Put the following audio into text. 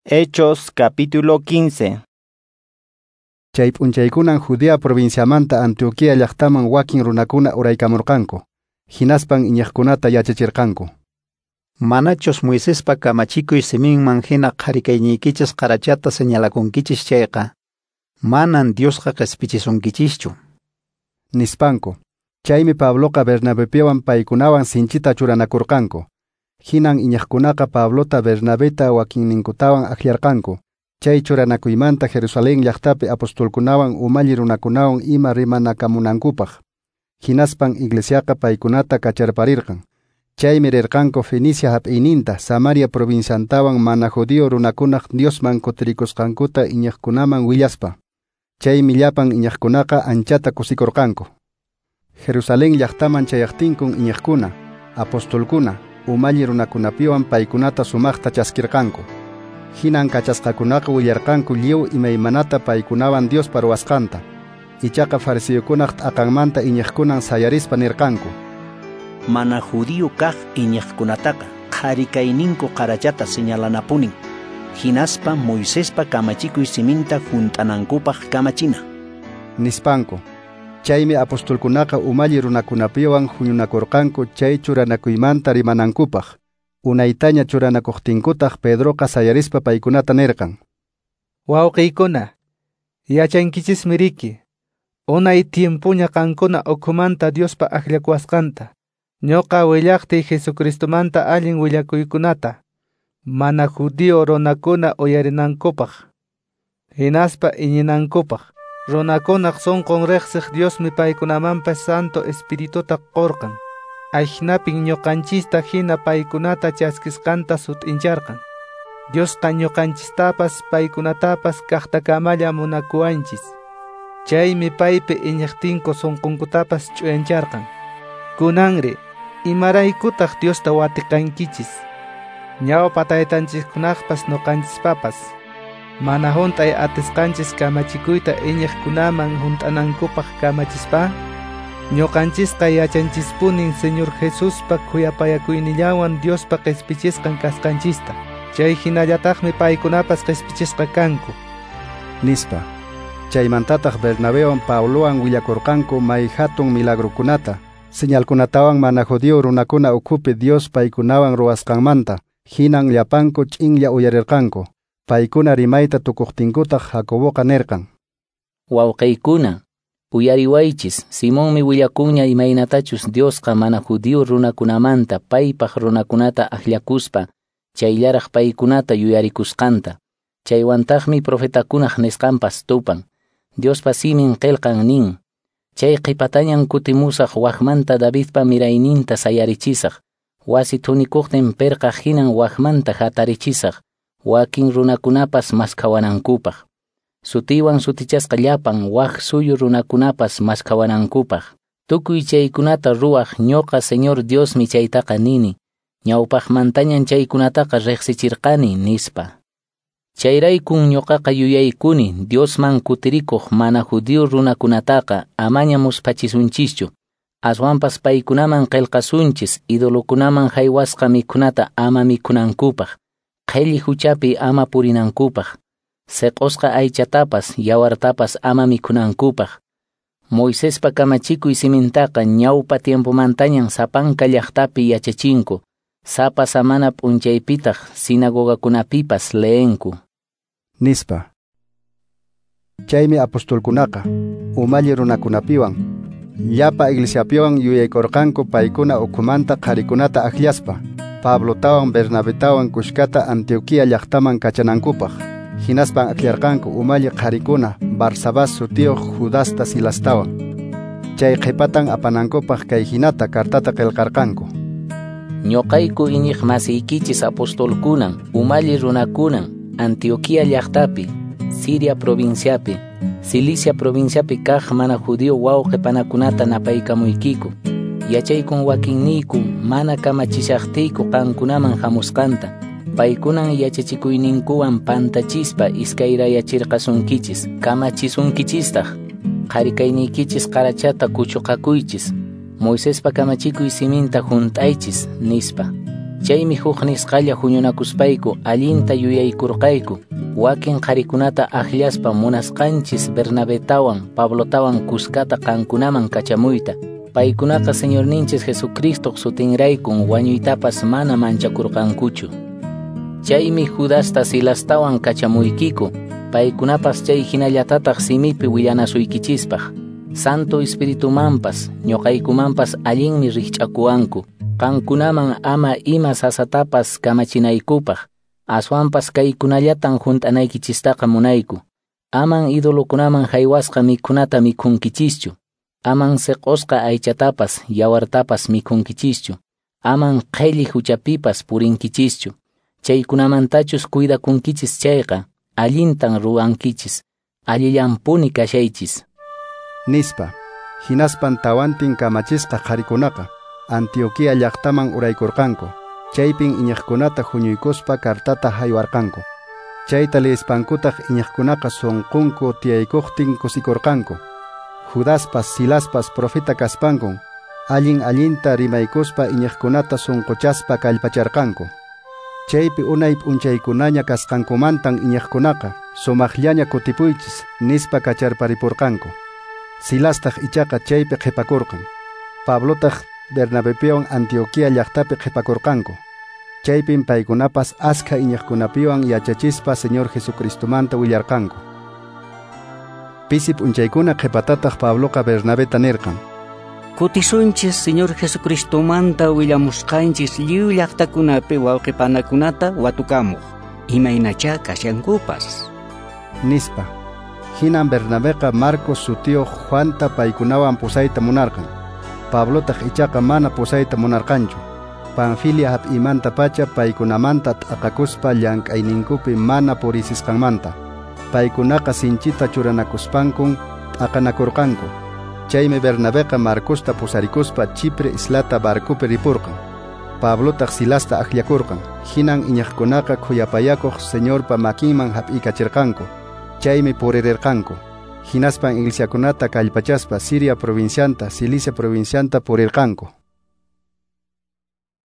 Hechos capítulo 15. Chay p'unchaykunan Judea provinciamanta Antioquia llaqtaman wakin runakuna uraykamurqanku. Hinaspan iñaqkunata yachachirqanku. Manachos Moisespa kamachikuy siminman hina qharikayniykichisq qarachata señalakunkichis chayqa. Manan Diosqa q'ispichisunkichishchu. Nispanku. Chaymi Pabloqa Bernabepiwan paykunawan sinchita churanakurqanku. Hinan iñaqkunaqa Pablota Bernabeta wakinninkutawan aklllarqanku. Chay churanakuymanta Jerusalén llaqtapi apostolkunawan umalli runakunawan ima rimanakamunankupaq. Hinaspan iglesiaqa paykunata kacharparirqan. Chaymi rirqanku Fenicia hap'iyninta Samaria provinciantawan mana judío runakunaq Diosman kutirikusqankuta iñaqkunaman willaspa. Chaymi llapan iñaqkunaqa anchata kusikurqanku. Jerusalén llaqtaman chayaqtinkun iñaqkuna, apostolkuna, umalli runakunapiwan paykunata sumaqta chaskirqanku. Hinan kachasqakunaqa willarqanku lliw imaymanata paykunawan Diospa ruwasqanta. Ichaqa fariseukunaq aqanmanta iñaqkunan sayarispa nirqanku. Mana judío kaq iñaqkunataqa qharikayninku qarachata señalanapunin. Hinaspa Moisespa kamachikuy siminta junt'anankupaq kamachina. Nispanku. Chaymi apostolkunaqa umalli runakunapiwan huñunakurqanku chay churanakuymanta rimanankupaq. Unaytaña churanakuqtinkutaq Pedroqa sayarispa paykunata nirqan. Wawqiykuna, yachankichismi riki. Unay tiempuña qankuna ukhumanta Diospa akllakuwasqanta. Ñoqa willaqtiy Jesucristumanta allin willakuykunata. Mana judío runakuna uyarinankupaq. Hinaspa iñinankupaq. Runakunaq sunqun riqsiq Diosmi paykunamanpas Santo Espirituta qorqan. Ayknapin ñuqanchista hina paykunata chaskisqanta sutincharqan. Diosqa ñuqanchistapas paykunatapas kaqtakamalla munakuwanchis. Chaymi paypi iñaqtinku sunqunkutapas ch'uyancharqan. Kunanri, imaraykutaq Diosta watiqankichis. Ñawpa taytanchikkunaqpas nuqanchispapas. Mana hunt'ay atisqanchis kamachikuyta iñaqkunaman hunt'anankupaq kamachispa. Ñuqanchisqa yachanchispunin Señor Jesuspa khuyapayakuynillawan Diospa q'ispichisqan kasqanchista. Chay hinallataqmi paykunapas q'ispichisqa kanku. Nispa. Chaymantataq Bernabewan Pablowan willakurqanku may hatun milagrukunata. Señalkunatawan mana judío runakuna ukhupi Dios paykunawan ruwasqanmanta. Hinan llapanku ch'inlla uyarirqanku. Paykuna rimayta tukuqtinkutaq Jacoboqa nirqan. Wawqiykuna, uyariwaychis, Simonmi willakunña imaynatachus Diosqa mana judío runakunamanta paypaq runakunata akllakuspa, chayllaraq paykunata yuyarikusqanta. Chaywantaqmi profetakunaq nisqanpas tupan. Diospa simin qillqan nin. Chay qhipatañan kutimusaq waqmanta Davidpa mirayninta sayarichisaq. Wasi thunikuqtin perqa hinan waqmanta hatarichisaq. Wakin runakunapas maskawanankupaq. Sutiwan sutichasqa llapan waq suyu runakunapas maskawanankupaq. Tukuy chaykunata ruwaq ñoqa Señor Diosmi chaytaqa nini. Ñawpaqmantañan chaykunataqa riqsichirqani nispa. Chayraykun ñoqaqa yuyaykuni Diosman kutirikuq mana judío runakunataqa amaña muspachisunchishchu. Aswanpas paykunaman qillqasunchis idolukunaman haywasqa mikhunata ama mikhunankupaq. Qhilli huchapi ama purinankupaq. Seqosqa aychatapas yawartapas ama mikhunankupaq. Moisespa kamachikuy simintaqa ñawpa tiempomantañan Sapanka llaqtapi yachachinku. Sapa samana p'unchaypitaq sinagogakunapipas leenku. Nispa. Chaymi apostolkunaqa umalli runakunapiwan llapa iglesiapiwan yuyaykurqanku paykuna ukhumanta qharikunata akllaspa. Pablotawan Bernabetawan kushkata Antioquia llaqtaman kachanankupaq. Hinaspan aklllarqanku umalli qharikuna Barsabas sutiyuq Judasta Silastawan. Chay qhipatan apanankupaq kay hinata kartata qillqarqanku. Ñoqayku iñiq masiykichis apostolkunan, umalli runakunan, Antioquia llaqtapi, Siria provinciapi, Cilicia provinciapi kaq mana judío wawqi panakunata napaykamuykiku. Yachaykun wakinniyku mana kamachishaqtiyku qankunaman hamusqanta. Paykunan yachachikuyninkuwan pantachispa iskayrayachirqasunkichis. Kamachisunkichistaq. Qharikayniykichis qarachata kuchuqakuychis. Moisespa kamachikuy siminta junt'aychis nispa. Chaymi huk nisqalla huñunakuspayku allinta yuyaykurqayku wakin qharikunata akhillaspa munasqanchis Bernabetawan Pablotawan kuskata qankunaman kachamuyta. Paykunaqa Señorninchis Jesucristo sutinraykun wañuytapas mana manchakurqankuchu. Chaymi Judasta Silastawan kachamuykiku, paykunapas chay hinallatataq simipi willanasuykichispaq. Santo Espiritumanpas ñuqaykumanpas allinmi rikch'akuwanku. Qankunaman ama ima sasatapas kamachinaykupaq, aswanpas kaykunallatan junt'anaykichistaqa munayku. Aman idolukunaman haywasqa mikhunata mikhunkichischu. Aman seq'usqa aychatapas yawartapas mikhunkichischu. Aman qhilli huchapipas purinkichischu. Chaykunamantachus cuidakunkichis chayqa, allintan ruwankichis, allillanpuni kashaychis. Nispa, hinaspan tawantin kamachisqa qharikunaqa, Antioquia llaqtaman uraykurqanku. Chaypin iñiqkunata huñuykuspa kartata haywarqanku. Chayta leespankutaq iñiqkunaqa sunqunku tiyaykuqtin kusikurqanku. Judaspas Silaspas profeta kaspankun, allinta rimaykuspa iñiqkunata sunquchaspa kallpacharqanku. Chaypi unay p'unchaykunaña kasqankumantan iñiqkunaqa, sumaqllaña kutipuychis nispa kacharparipurqanku. Silastaq ichaqa chaypi qhipakurqan. Pablotaq Bernabepiwan Antioquia llaqtapi qhipakurqanku. Chaypin paykunapas askha iñiqkunapiwan yachachispa Señor Jesucristumanta willarqanku. Pisi p'unchaykuna qhipatataq Pabloqa Bernabeta nirqan: Kutisunchis Señor Jesucristumanta willamusqanchis lliw llaqtakunapi wawqipanakunata watukamuq, imaynachá kasyankupas. Nispa. Hinan Bernabeqa Marcos sutiyuq Juanta paykunawan pusayta munarqan. Pablotaq ichaqa mana pusayta munarqanchu. Panfilia hap'imanta pacha paykunamanta t'aqakuspa llank'ayninkupi mana purisisqanmanta. Paykunaqa sinchita churanakuspankun t'aqanakurqanku. Chaymi Bernabeqa Marcosta pusarikuspa Chipre islata barcupi ripurqan. Pablotaq Silasta aklakurqan. Hinan iñiqkunaqa khuyapayakuq Señorpa makinman hap'ikachirqanku. Chaymi puririrqanku. Hinaspan iglesiakunata kallpachaspa Siria provincianta, Cilicia provincianta purirqanku.